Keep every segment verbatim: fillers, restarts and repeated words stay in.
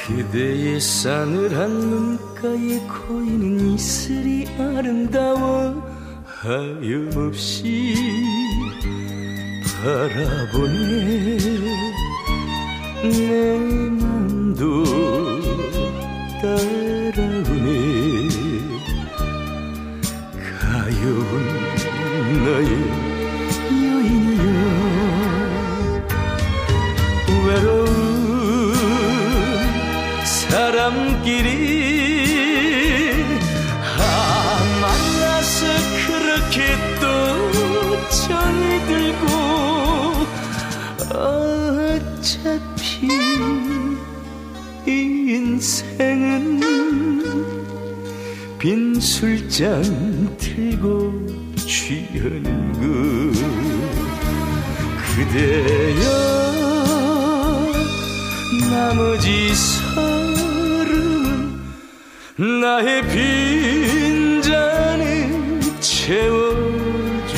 그대의 싸늘한 눈가에 고이는 이슬이 아름다워 하염없이 바라보네. 내 맘도 따라오네. 가여운 나의 여인이여. 외로운 사람끼리 아 만나서 그렇게 또 정이 들고 어차피 이 인생은 빈 술잔 들고 취하는 것. 그대여 나머지 사람은 나의 빈잔을 채워줘.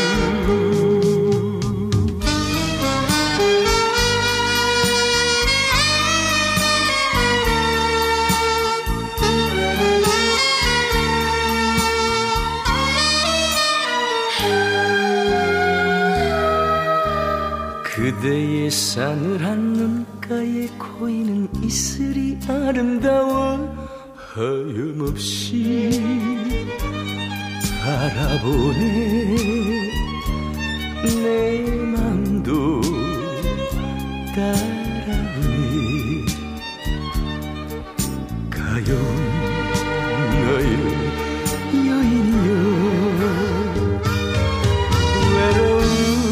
그대의 싸늘한 눈가에 고이는 이슬이 아름다워 하염없이 바라보네. 내 맘도 따라오네. 가여운 나의 여인이여. 외로운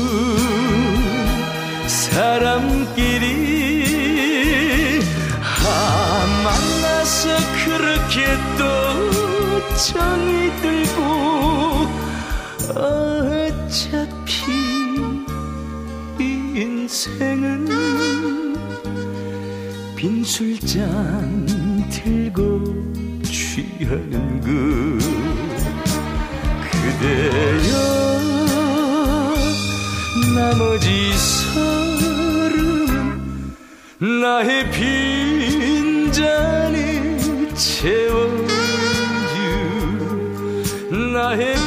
사람끼리 아 만나서 그렇게 또 정이 들고 어차피 이 인생은 빈 술잔 들고 취하는 것. 그대여 나머지 사람은 나의 빈잔을 채워주. 나의